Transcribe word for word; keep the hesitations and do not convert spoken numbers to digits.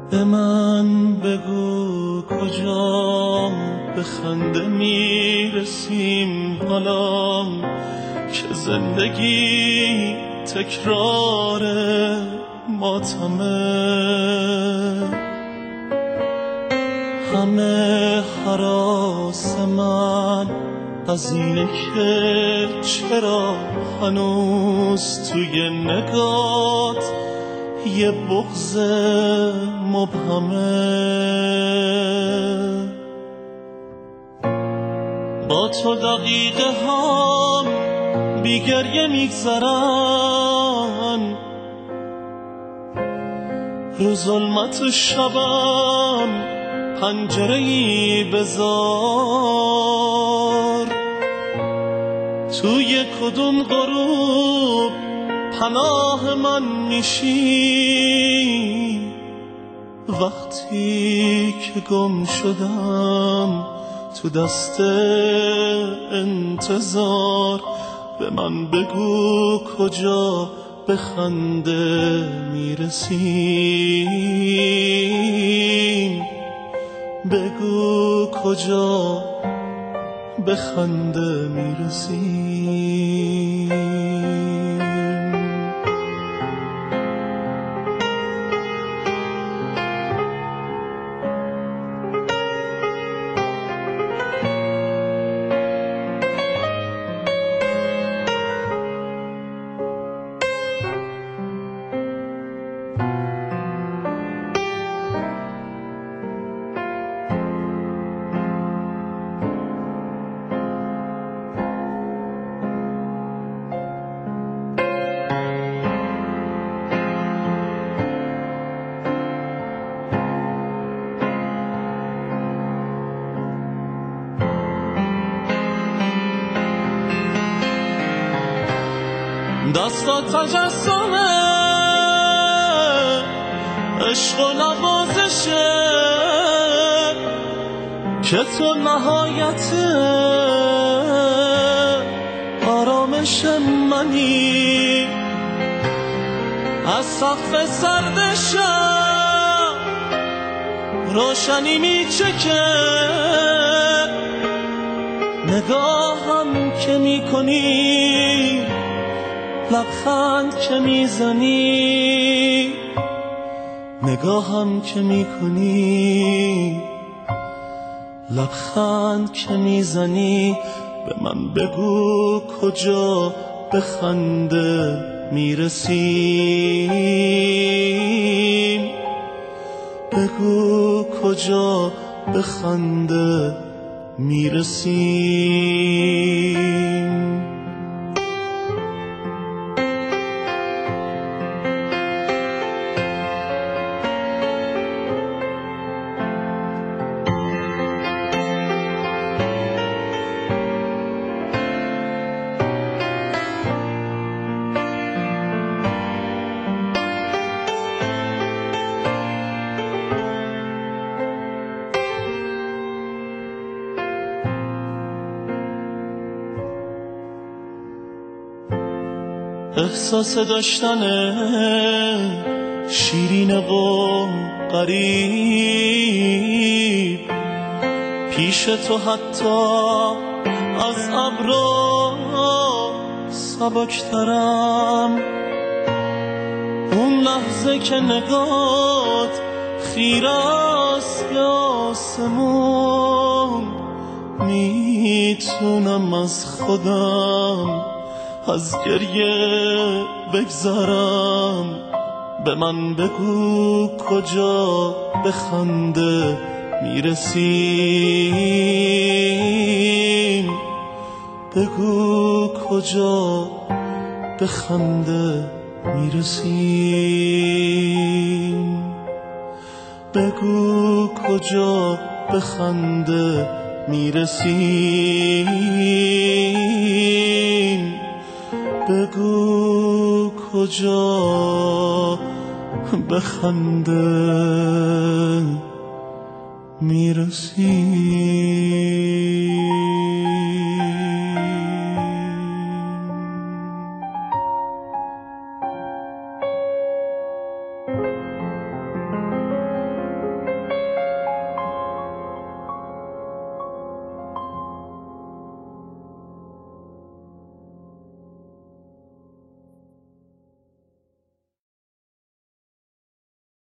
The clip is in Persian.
به من بگو کجا به خنده میرسیم حالا که زندگی تکرار ماتمه. همه هراس من از اینه که چرا هنوز توی نگات یه بغض مبهمه. با تو دقیقه هم بی گریه میگذرن، رو ظلمت شبم پنجره‌ای بذار. توی کدوم غروب پناه من میشی وقتی که گم شدم تو دست انتظار. به من بگو کجا به خنده میرسیم، بگو کجا به خنده میرسیم. دستا تجسمه عشق و نوازشه که تو نهایت آرامش منی. از سقف سردشم روشنی میچکه نگاهم که میکنی، لبخند که میزنی نگاهم که میکنی، لبخند که میزنی. به من بگو کجا به خنده میرسیم، بگو کجا به خنده میرسیم. احساس داشتن شیرین و غریب پیش تو حتی از ابرا سبکترم. اون لحظه که نگات خیره است به آسمون میتونم از خودم از گریه بگذرم. به من بگو کجا به خنده میرسیم، بگو کجا به خنده میرسیم، بگو کجا به خنده میرسیم، بگو کجا به خنده میرسیم.